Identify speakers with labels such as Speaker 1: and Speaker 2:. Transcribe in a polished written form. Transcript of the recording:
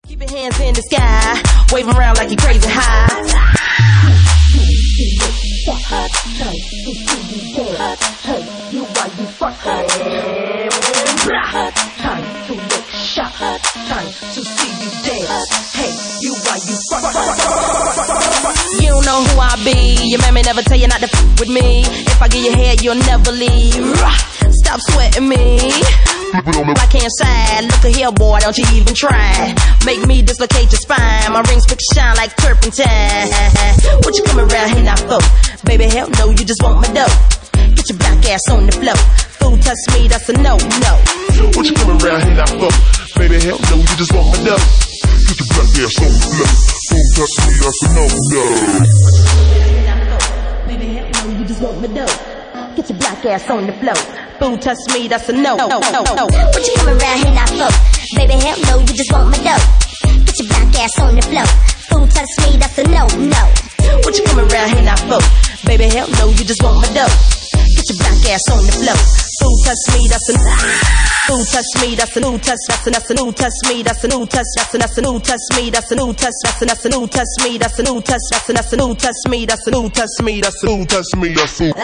Speaker 1: Keep your hands in the sky, waving around like you crazy high. Hot tight to see you dance. Hey, you why you fucking? Hot tight to look shot. Hot tight to see you dance. Hey, you why you fucking? You don't know who I be. Your mammy never tell you not to fuck with me. If I give you head, you'll never leave. Stop sweating me. Like inside, look at here, boy, don't you even try. Make me dislocate your spine. My rings quick shine like turpentine. What you coming around here now for? Baby, hell no, you just want my dough. Get your black ass on the floor. Fool touch me, that's a no.
Speaker 2: What you coming around here now for? Baby, hell no, you just want my dough. Get your black ass on the floor. Fool touch me, that's a no.
Speaker 1: Baby, hell no, you just want my dough. Get your black ass on the floor. Fool touch me, that's a no.
Speaker 3: What you coming around here now for? Baby, hell no, you just want my dough. Get your black ass on the floor. Fool touch me, that's a no.
Speaker 1: What you coming around here now for? Baby, hell no, you just want my dough. Get your black ass on the floor. Fool touch me, that's a fool touch me, that's a new touch, that's a new touch me, that's a new touch, that's a new touch me, that's a new touch, that's a new touch me, that's a new touch, that's a new touch me, that's a new touch me, that's a new touch me, that's a